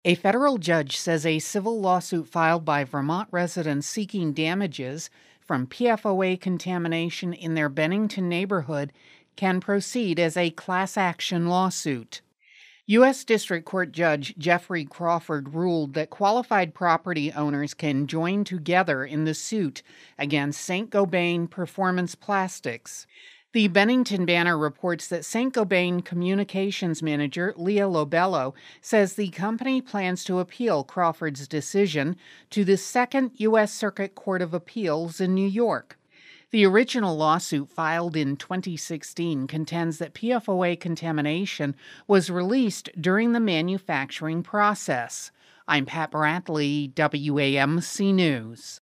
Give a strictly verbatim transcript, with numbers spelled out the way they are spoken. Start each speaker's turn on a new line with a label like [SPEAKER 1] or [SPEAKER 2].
[SPEAKER 1] A federal judge says a civil lawsuit filed by Vermont residents seeking damages from P F O A contamination in their Bennington neighborhood can proceed as a class action lawsuit. U S District Court Judge Jeffrey Crawford ruled that qualified property owners can join together in the suit against Saint-Gobain Performance Plastics. The Bennington Banner reports that Saint-Gobain communications manager Leah Lobello says the company plans to appeal Crawford's decision to the Second U S Circuit Court of Appeals in New York. The original lawsuit filed in twenty sixteen contends that P F O A contamination was released during the manufacturing process. I'm Pat Bradley, W A M C News.